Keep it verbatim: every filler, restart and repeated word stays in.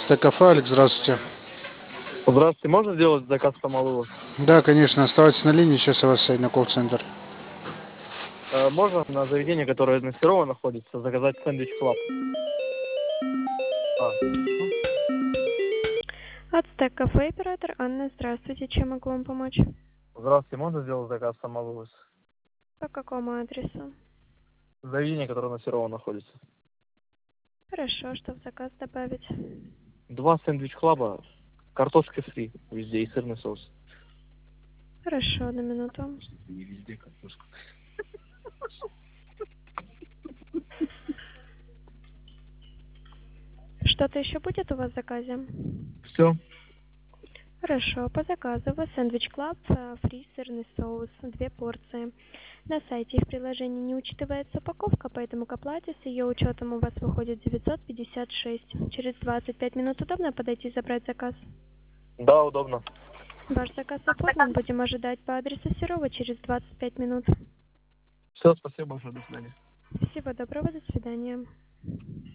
Стек-кафе, Алекс, здравствуйте. Здравствуйте, можно сделать заказ самолова? Да, конечно, оставайтесь на линии, сейчас я вас соединю на колл-центр. Э, можно на заведение, которое на Серова находится, заказать сэндвич клаб? А, ну, От Стек Кафе, оператор Анна, здравствуйте, чем могу вам помочь? здравствуйте, можно сделать заказ самолова? По какому адресу? Заведение, которое на Серова находится. Хорошо, что в заказ добавить? Два сэндвич клаба, картошка фри везде и сырный соус. Хорошо, на минуту. Не везде картошка. Что-то еще будет у вас в заказе? Все. Хорошо, по заказу у вас сэндвич клаб, э, фри, сырный соус, две порции. На сайте их приложения не учитывается упаковка, поэтому к оплате с ее учетом у вас выходит девятьсот пятьдесят шесть. Через двадцать пять минут удобно подойти и забрать заказ? Да, удобно. Ваш заказ оформлен, будем ожидать по адресу Серова через двадцать пять минут. Все, спасибо большое, до свидания. Всего доброго, до свидания.